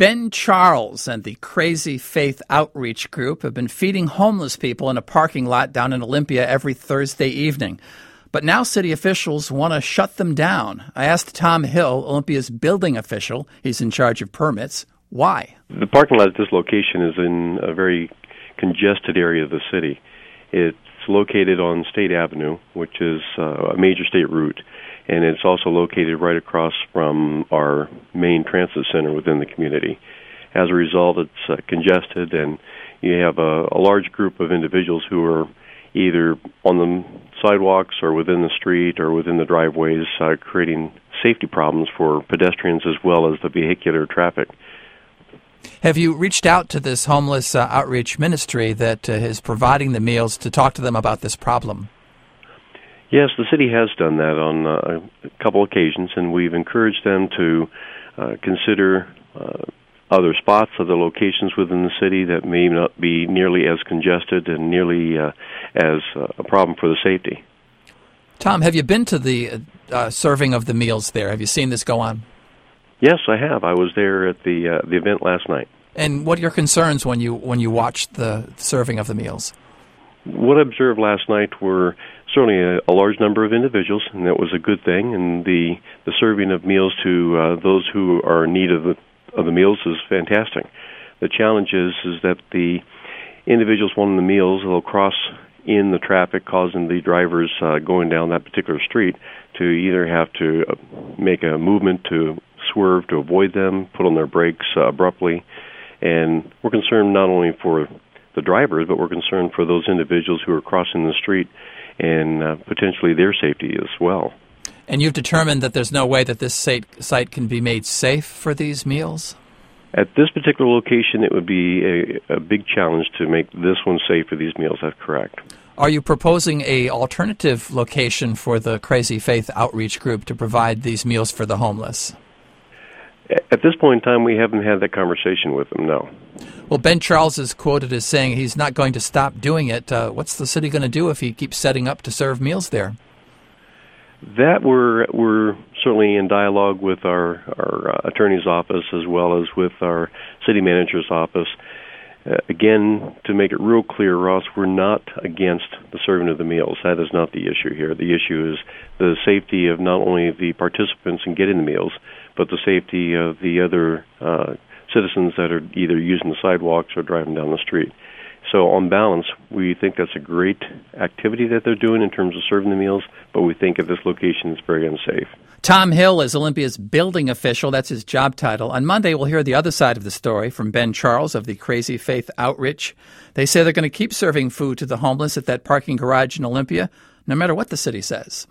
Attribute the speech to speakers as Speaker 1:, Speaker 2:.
Speaker 1: Ben Charles and the Crazy Faith Outreach Group have been feeding homeless people in a parking lot down in Olympia every Thursday evening. But now city officials want to shut them down. I asked Tom Hill, Olympia's building official, he's in charge of permits, why?
Speaker 2: The parking lot at this location is in a very congested area of the city. It's located on State Avenue, which is a major state route, and it's also located right across from our main transit center within the community. As a result, it's congested, and you have a large group of individuals who are either on the sidewalks or within the street or within the driveways, creating safety problems for pedestrians as well as the vehicular traffic.
Speaker 1: Have you reached out to this homeless outreach ministry that is providing the meals to talk to them about this problem?
Speaker 2: Yes, the city has done that on a couple occasions, and we've encouraged them to consider other spots, other locations within the city that may not be nearly as congested and nearly as a problem for the safety.
Speaker 1: Tom, have you been to the serving of the meals there? Have you seen this go on?
Speaker 2: Yes, I have. I was there at the event last night.
Speaker 1: And what are your concerns when you watched the serving of the meals?
Speaker 2: What I observed last night were certainly a large number of individuals, and that was a good thing. And the serving of meals to those who are in need of the meals is fantastic. The challenge is that the individuals wanting the meals will cross in the traffic, causing the drivers going down that particular street to either have to make a movement to swerve to avoid them, put on their brakes abruptly. And we're concerned not only for the drivers, but we're concerned for those individuals who are crossing the street and potentially their safety as well.
Speaker 1: And you've determined that there's no way that this site can be made safe for these meals?
Speaker 2: At this particular location, it would be a big challenge to make this one safe for these meals. That's correct.
Speaker 1: Are you proposing an alternative location for the Crazy Faith Outreach Group to provide these meals for the homeless?
Speaker 2: At this point in time, we haven't had that conversation with them, no.
Speaker 1: Well, Ben Charles is quoted as saying he's not going to stop doing it. What's the city going to do if he keeps setting up to serve meals there?
Speaker 2: That we're certainly in dialogue with our attorney's office as well as with our city manager's office. Again, to make it real clear, Ross, we're not against the serving of the meals. That is not the issue here. The issue is the safety of not only the participants in getting the meals, but the safety of the other citizens that are either using the sidewalks or driving down the street. So on balance, we think that's a great activity that they're doing in terms of serving the meals, but we think at this location it's very unsafe.
Speaker 1: Tom Hill is Olympia's building official. That's his job title. On Monday, we'll hear the other side of the story from Ben Charles of the Crazy Faith Outreach. They say they're going to keep serving food to the homeless at that parking garage in Olympia, no matter what the city says.